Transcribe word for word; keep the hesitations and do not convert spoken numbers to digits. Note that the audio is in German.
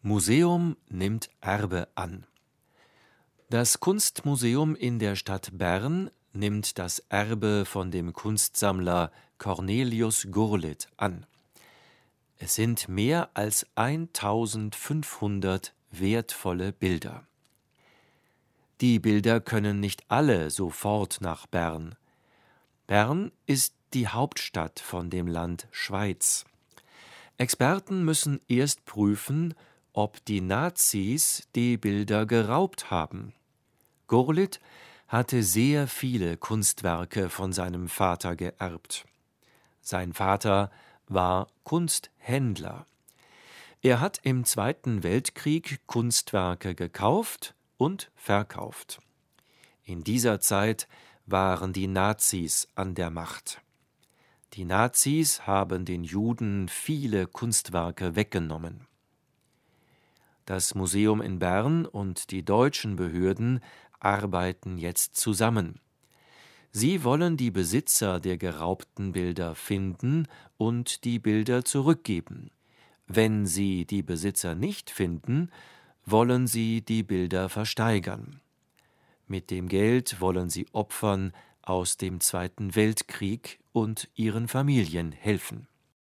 Museum nimmt Erbe an. Das Kunstmuseum in der Stadt Bern nimmt das Erbe von dem Kunstsammler Cornelius Gurlitt an. Es sind mehr als eintausendfünfhundert wertvolle Bilder. Die Bilder können nicht alle sofort nach Bern. Bern ist die Hauptstadt von dem Land Schweiz. Experten müssen erst prüfen, ob die Nazis die Bilder geraubt haben. Gurlitt hatte sehr viele Kunstwerke von seinem Vater geerbt. Sein Vater war Kunsthändler. Er hat im Zweiten Weltkrieg Kunstwerke gekauft und verkauft. In dieser Zeit waren die Nazis an der Macht. Die Nazis haben den Juden viele Kunstwerke weggenommen. Das Museum in Bern und die deutschen Behörden arbeiten jetzt zusammen. Sie wollen die Besitzer der geraubten Bilder finden und die Bilder zurückgeben. Wenn sie die Besitzer nicht finden, wollen sie die Bilder versteigern. Mit dem Geld wollen sie Opfern aus dem Zweiten Weltkrieg und ihren Familien helfen.